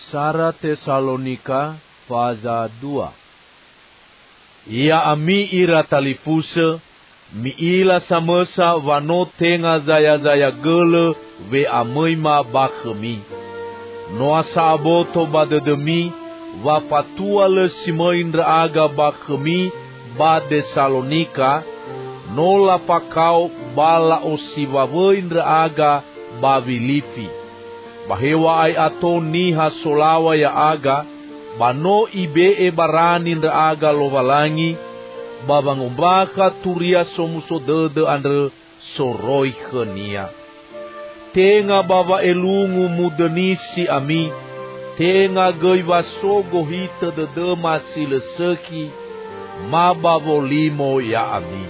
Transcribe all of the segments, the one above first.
Sara Tesalonika faza 2. Ia ami ira talipuse, miila samesa vano tenga zaya gele ve amoima bakhemi. Noa saaboto badedemi, va patua le simoindra aga bakhemi ba Tesalonika, nola pakau bala osivaveindra aga ba Filipi. Bahewa ai ato niha solawa ya aga, bano ibe barani ndra aga lovalangi, babangombaka turia somusodede andre soroi khenia. Tenga baba elungu mudenisi ami, tenga geiva sogo hita de demasi leseki, maba volimo ya ami.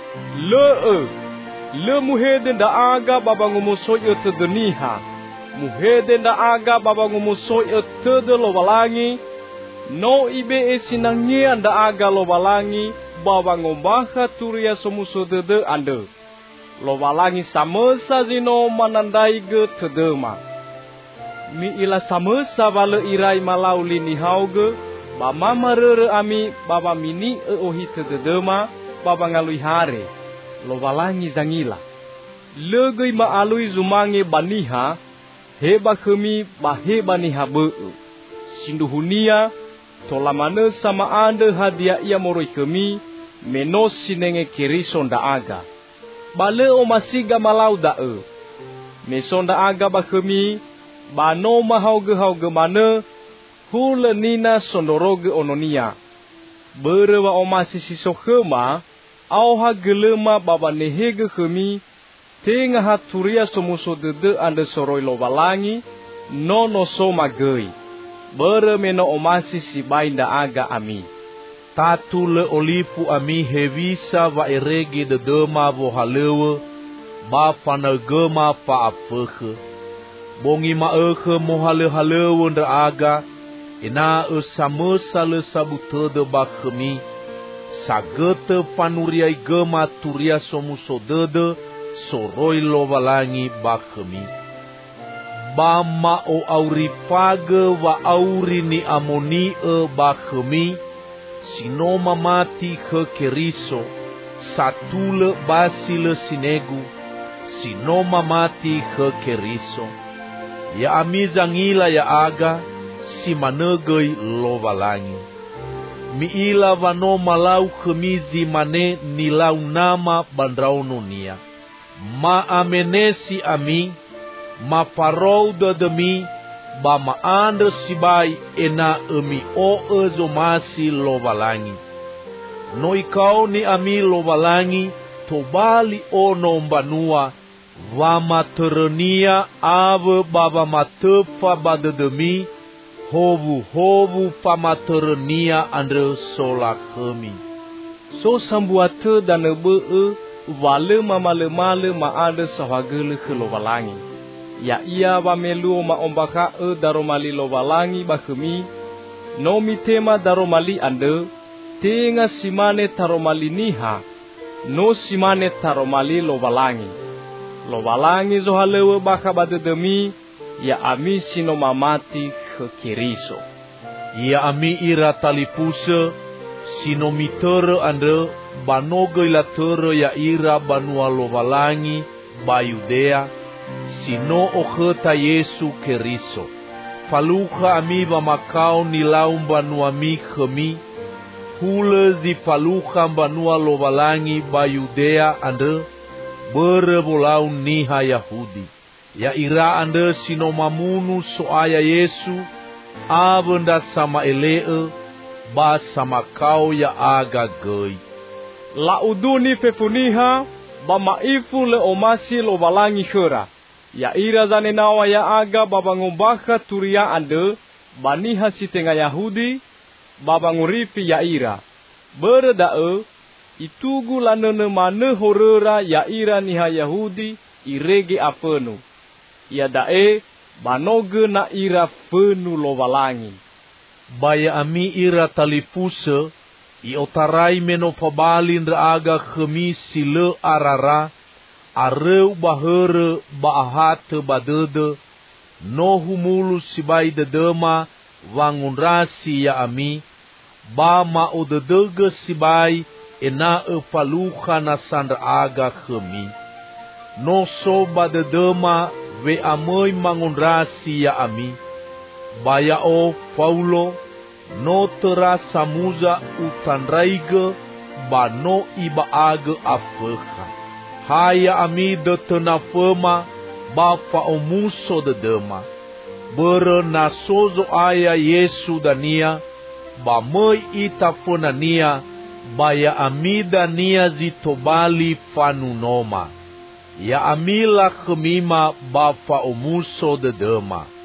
Le muheden da aga babangomosoy etedeniha. Muheden da aga babangomosoy etede lovalangi, no ibe esinangian da aga lovalangi, babangombaha turia somusodede ande. Lovalangi samesa zino manandai ge tedema. Mi ila samesa vale irai malau lini hauge, ba mama rere ami baba mini ohi tedema, baba ngalui hare. Lovalangi zangila. Legei ma alui zumange baniha, heba kemi baheba niha be. Sinduhunia, tolamane sama ande hadiah ia moroi kemi, menos sinenge kirison da aga. Bale o masiga malau da meson da aga bakemi, bano mahauge mane, hule nina sondoroge ononia. Berewa o masisi sokhema, auha gelema baba nehege kemi, tenga haturia somusodede ande soroi lovalangi, nono soma gei. Bere meno omasi si bainda aga ami. Tatu le olifu ami hevisa va erege de dema vo halewe, ba panagema pa apeke. Bongi ma eke mohale halewe ndra aga, ina samesa le sabutede bakemi, sagete panuriai gema turia somusodede, soroi lovalangi bakemi. Bama o auripage va auri ni amoni bakemi, sinoma mati ke keriso, satule basile sinegu, sinoma mati ke keriso. Ya amizangila ya aga, si manegei lovalangi. Miila vano malau kemizi mane nilau nama bandraunonia. Ma amenesi ami, ma parou demi, ba ma andre sibai ena emi o ezomasi lovalangi. No ikau ni ami lovalangi, tobali o nombanua, va materenia ave baba matefa badedemi, hovu pamaterenia andre sola kemi. So sambuate dan ebe vale male ma ade sahagele ke lovalangi. Ya ia va melu ma ombaka daromali lovalangi bakemi, no mitema daromali ande, tenga simane taromali niha, no simane taromali lovalangi. Lovalangi zohalewe baka badedemi, ya ami sino mamati ke kiriso. Ya ami ira talipuse, sino mitere ande, banoge ilatere ya ira banua lovalangi, ba Yudea, sino okheta Yesu keriso. Faluka ami ba makau nilau banua mi khemi, hule zi faluka banua lovalangi ba Yudea ande, berebolau niha Yahudi. Ya ira ande sino mamunu soaya Yesu, abenda sama elee, ba sama kau ya aga gei. La uduni fefuniha, ba maifu le omasi lovalangi khera. Ya ira zanenawa ya aga babangombaka turia ande, baniha sitenga Yahudi, babangurifi ya ira. Beredae, itugu lanene mane horera ya ira niha Yahudi, irege apenu. Ya dae, banoge na ira fenu lovalangi. Baya ami ira talipuse, i otarai meno pabalin aga khemi sile arara, areu bahere baahate badede, no humulu sibai dedema wangun rasi ya ami, ba mao dedege sibai ena efaluha na sandra aga khemi. No soba dedema ve amoi mangun rasi ya ami, baya o Paulo, no terasa muza utanraige, ba no iba aga afeha. Haya ami de tenafema, ba faomuso de dema. Bere nasozo aya Yesu dania, ba moi ita fonania, baya ami dania zitobali fanunoma. Ya amila khemima ba faomuso de dema.